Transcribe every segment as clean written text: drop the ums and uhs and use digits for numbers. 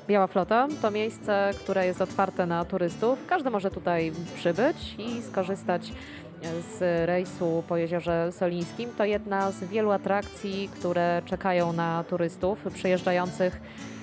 Biała Flota to miejsce, które jest otwarte na turystów. Każdy może tutaj przybyć i skorzystać z rejsu po Jeziorze Solińskim. To jedna z wielu atrakcji, które czekają na turystów przyjeżdżających,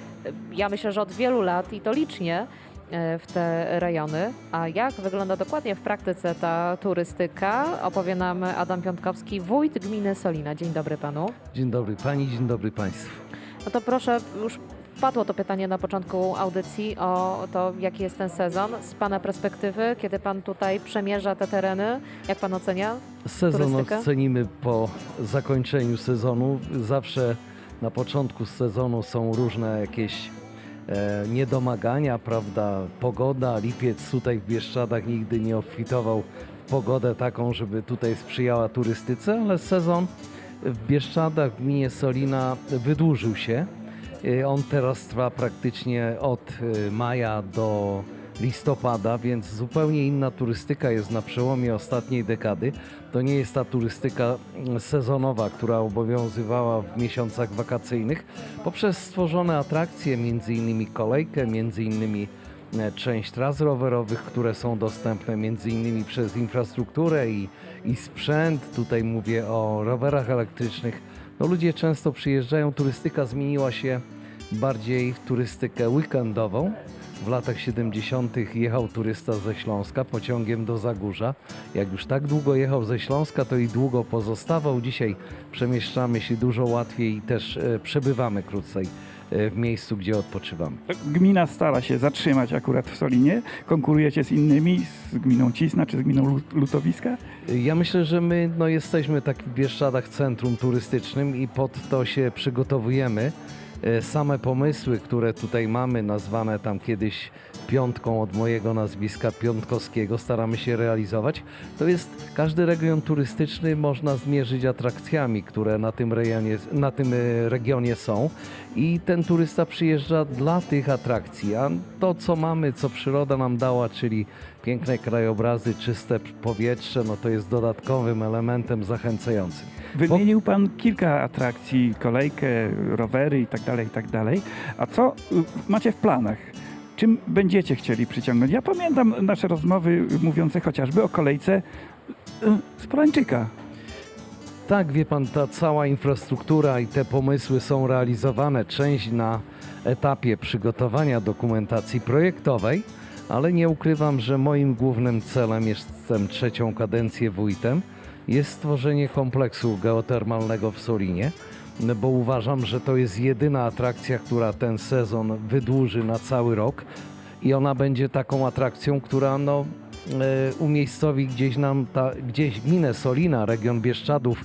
ja myślę, że od wielu lat i to licznie w te rejony. A jak wygląda dokładnie w praktyce ta turystyka, opowie nam Adam Piątkowski, wójt gminy Solina. Dzień dobry panu. Dzień dobry pani, dzień dobry państwu. No to proszę, już padło to pytanie na początku audycji o to, jaki jest ten sezon. Z pana perspektywy, kiedy pan tutaj przemierza te tereny, jak pan ocenia Sezon turystykę? ocenimy po zakończeniu sezonu. Zawsze na początku sezonu są różne jakieś niedomagania, prawda? Pogoda, lipiec tutaj w Bieszczadach nigdy nie obfitował w pogodę taką, żeby tutaj sprzyjała turystyce, ale sezon w Bieszczadach, w gminie Solina wydłużył się. On teraz trwa praktycznie od maja do listopada, więc zupełnie inna turystyka jest na przełomie ostatniej dekady. To nie jest ta turystyka sezonowa, która obowiązywała w miesiącach wakacyjnych. Poprzez stworzone atrakcje, m.in. kolejkę, m.in. część tras rowerowych, które są dostępne m.in. przez infrastrukturę i sprzęt. Tutaj mówię o rowerach elektrycznych. No, ludzie często przyjeżdżają, turystyka zmieniła się bardziej w turystykę weekendową. W latach 70. jechał turysta ze Śląska pociągiem do Zagórza. Jak już tak długo jechał ze Śląska, to i długo pozostawał. Dzisiaj przemieszczamy się dużo łatwiej i też przebywamy krócej w miejscu, gdzie odpoczywamy. Gmina stara się zatrzymać akurat w Solinie. Konkurujecie z innymi, z gminą Cisna czy z gminą Lutowiska? Ja myślę, że my jesteśmy tak w Bieszczadach centrum turystycznym i pod to się przygotowujemy. Same pomysły, które tutaj mamy, nazwane tam kiedyś piątką od mojego nazwiska Piątkowskiego, staramy się realizować. To jest każdy region turystyczny można zmierzyć atrakcjami, które na tym regionie są i ten turysta przyjeżdża dla tych atrakcji, a to co mamy, co przyroda nam dała, czyli piękne krajobrazy, czyste powietrze, no to jest dodatkowym elementem zachęcającym. Wymienił Pan kilka atrakcji, kolejkę, rowery i tak dalej. A co macie w planach? Czym będziecie chcieli przyciągnąć? Ja pamiętam nasze rozmowy mówiące chociażby o kolejce z Polańczyka. Tak, wie pan, ta cała infrastruktura i te pomysły są realizowane. Część na etapie przygotowania dokumentacji projektowej, ale nie ukrywam, że moim głównym celem, jestem trzecią kadencję wójtem, jest stworzenie kompleksu geotermalnego w Solinie, bo uważam, że to jest jedyna atrakcja, która ten sezon wydłuży na cały rok i ona będzie taką atrakcją, która umiejscowi gdzieś gminę Solina, region Bieszczadów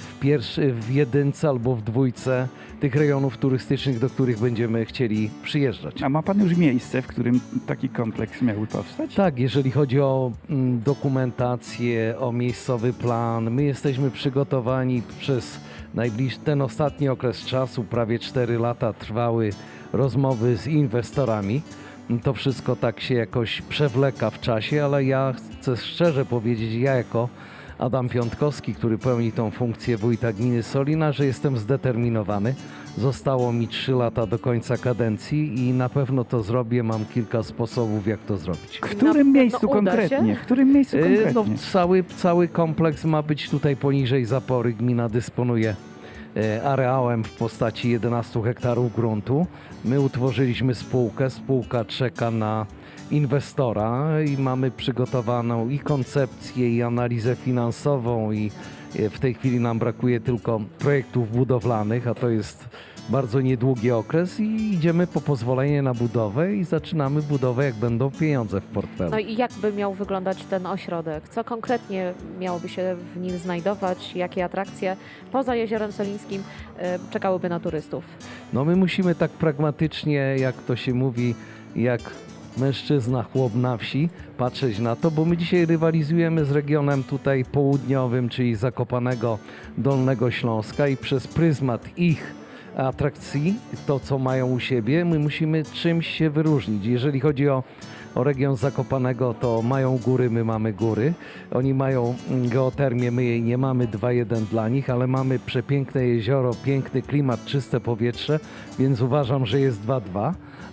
w jedynce albo w dwójce tych rejonów turystycznych, do których będziemy chcieli przyjeżdżać. A ma Pan już miejsce, w którym taki kompleks miałby powstać? Tak, jeżeli chodzi o dokumentację, o miejscowy plan, my jesteśmy przygotowani przez ten ostatni okres czasu, prawie 4 lata trwały rozmowy z inwestorami. To wszystko tak się jakoś przewleka w czasie, ale ja chcę szczerze powiedzieć, ja jako Adam Piątkowski, który pełni tą funkcję wójta gminy Solina, że jestem zdeterminowany. Zostało mi 3 lata do końca kadencji i na pewno to zrobię. Mam kilka sposobów, jak to zrobić. W którym miejscu konkretnie? W którym miejscu konkretnie? Cały kompleks ma być tutaj poniżej zapory. Gmina dysponuje areałem w postaci 11 hektarów gruntu. My utworzyliśmy spółkę. Spółka czeka na inwestora i mamy przygotowaną i koncepcję, i analizę finansową i w tej chwili nam brakuje tylko projektów budowlanych, a to jest bardzo niedługi okres i idziemy po pozwolenie na budowę i zaczynamy budowę, jak będą pieniądze w portfelu. No i jak by miał wyglądać ten ośrodek? Co konkretnie miałoby się w nim znajdować? Jakie atrakcje poza Jeziorem Solińskim czekałyby na turystów? No my musimy tak pragmatycznie, jak to się mówi, jak mężczyzna, chłop na wsi, patrzeć na to, bo my dzisiaj rywalizujemy z regionem tutaj południowym, czyli Zakopanego, Dolnego Śląska i przez pryzmat ich atrakcji, to co mają u siebie, my musimy czymś się wyróżnić. Jeżeli chodzi o region Zakopanego, to mają góry, my mamy góry. Oni mają geotermię, my jej nie mamy, 2:1 dla nich, ale mamy przepiękne jezioro, piękny klimat, czyste powietrze, więc uważam, że jest 2:2.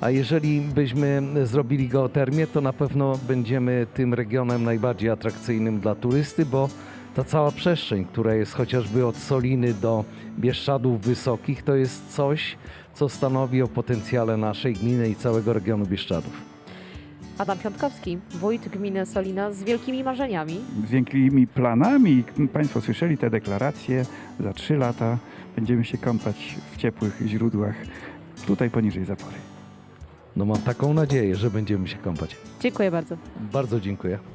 A jeżeli byśmy zrobili geotermię, to na pewno będziemy tym regionem najbardziej atrakcyjnym dla turysty, bo ta cała przestrzeń, która jest chociażby od Soliny do Bieszczadów Wysokich, to jest coś, co stanowi o potencjale naszej gminy i całego regionu Bieszczadów. Adam Piątkowski, wójt gminy Solina z wielkimi marzeniami. Z wielkimi planami. Państwo słyszeli te deklaracje. Za 3 lata będziemy się kąpać w ciepłych źródłach tutaj poniżej zapory. No mam taką nadzieję, że będziemy się kąpać. Dziękuję bardzo. Bardzo dziękuję.